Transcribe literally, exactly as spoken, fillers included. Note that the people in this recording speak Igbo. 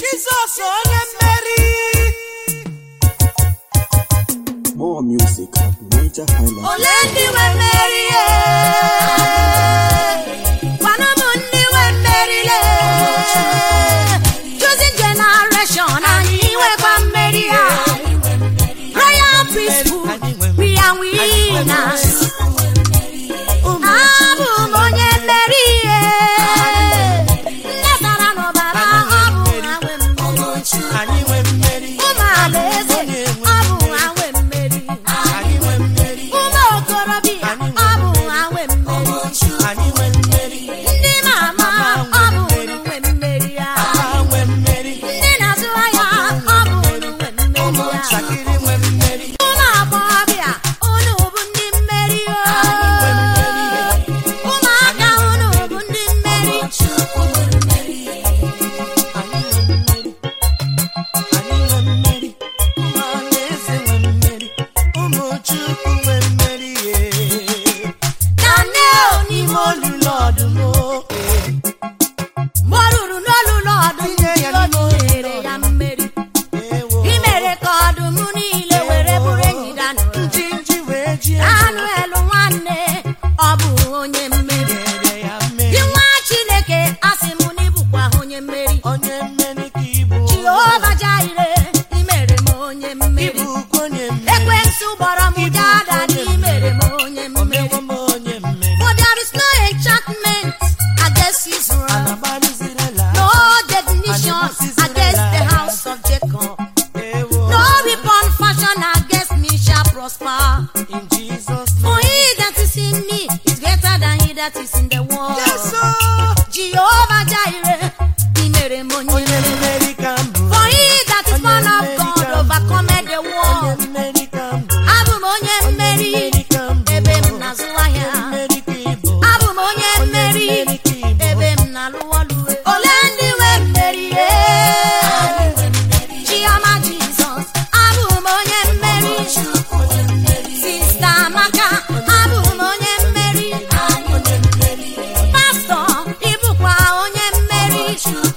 Jesus onye mmeri. More music at Major Highlight. Ole ndị nwe mmeri ye. Kwana m ndị nwe mmeri le. Choosing generation anyị nwekwa mmeri ya. Royal priesthood, we are winners. Abụ m onye mmeri ye. Nnetara n'ọbara ọ bụ ha nwe mmeri. Anyị nwe mmeri. Ụmụ alaeze ọ bụ ha nwe mmeri. Anyị nwe mmeri. Ụmụ okorobịa ọ bụ ha nwe mmeri. Anyị nwe mmeri. Ndị mama ọ bụ unu nwe mmeri ya. Ha nwe mmeri. Ndị na-azụ ahịa ọ bụ unu nwe mmeri ya. Ụmụntakịrị nwe mmeri. Ụmụ agbọghọbịa unu bụ ndị mmeri o. Ụmụaka unu bụ ndị mmeri. Anyị nwe mmeri. Anyị nwe mmeri. Ụmụ alaeze nwe mmeri. Ụmụ Chukwu nwe mmeri. Daniel N'ime olulu ọdụm o. mgbe ọ ruru n'olulu ọdụm o nyere ya mmeri. Ewo. I mere ka ọdụm niile were bụrụ enyi Daniel. Njinji wee jie Daniel nwanne ọ bụ onye mmeri. nyere ya Gị mmeri. nwa Chineke asị m na ị bụkwa onye mmeri. Onye mmeri ka ị bụ. Jehova Jaire i mere m onye Ị mmeri. bụkwa onye mmeri. Ekwensu gbọrọ m dada na i mere m onye mmeri. Omewo m onye mmeri. For there is no enchantment against Israel, Anagbalizirela. no definition against the house of Jacob. Ewo. No weapon fashioned against me shall prosper. In Jesus' For name. he that is in me is greater than he that is in the world. Yes, sir. Jehovah Jireh, i mere m onye Onye mmeri. mmeri ka m bụ. For he that is born of God overcometh the Onye world. mmeri ka m bụ. Abụ m onye mmeri ebe m na-azụ ahịa. Mmeri ka ị bụ. Abụ m onye mmeri ebe m na-alụ ọlụ. Ole ndị nwe mmeri ye? Chioma Jizọs, abụ m onye mmeri. Sista Amaka, abụ m onye mmeri. Pastọ, ị bụkwa onye mmeri.